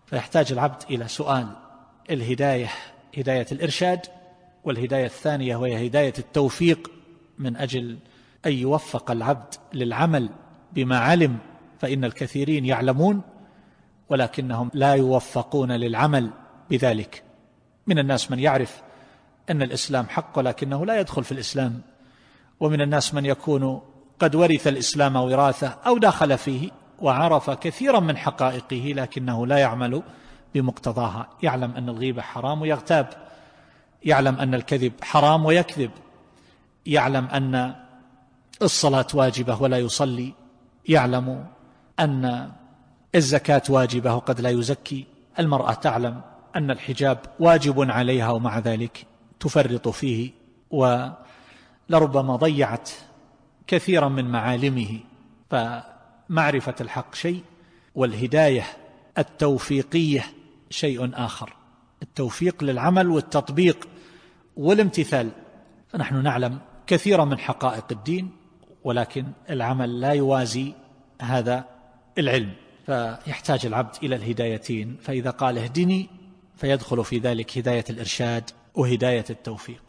فيحتاج العبد إلى سؤال الهداية، هداية الإرشاد، والهداية الثانية وهي هداية التوفيق، من أجل أن يوفق العبد للعمل بما علم، فإن الكثيرين يعلمون ولكنهم لا يوفقون للعمل بذلك. من الناس من يعرف أن الإسلام حق ولكنه لا يدخل في الإسلام، ومن الناس من يكون قد ورث الإسلام وراثة أو دخل فيه وعرف كثيرا من حقائقه لكنه لا يعمل بمقتضاها. يعلم أن الغيبة حرام ويغتاب، يعلم أن الكذب حرام ويكذب، يعلم أن الصلاة واجبة ولا يصلي، يعلم أن الزكاة واجبة وقد لا يزكي. المرأة تعلم أن الحجاب واجب عليها ومع ذلك تفرط فيه، ولربما ضيعت كثيرا من معالمه. فمعرفة الحق شيء، والهداية التوفيقية شيء آخر، التوفيق للعمل والتطبيق والامتثال. فنحن نعلم كثيرا من حقائق الدين ولكن العمل لا يوازي هذا العلم، فيحتاج العبد إلى الهدايتين. فإذا قال اهدني فيدخل في ذلك هداية الإرشاد وهداية التوفيق.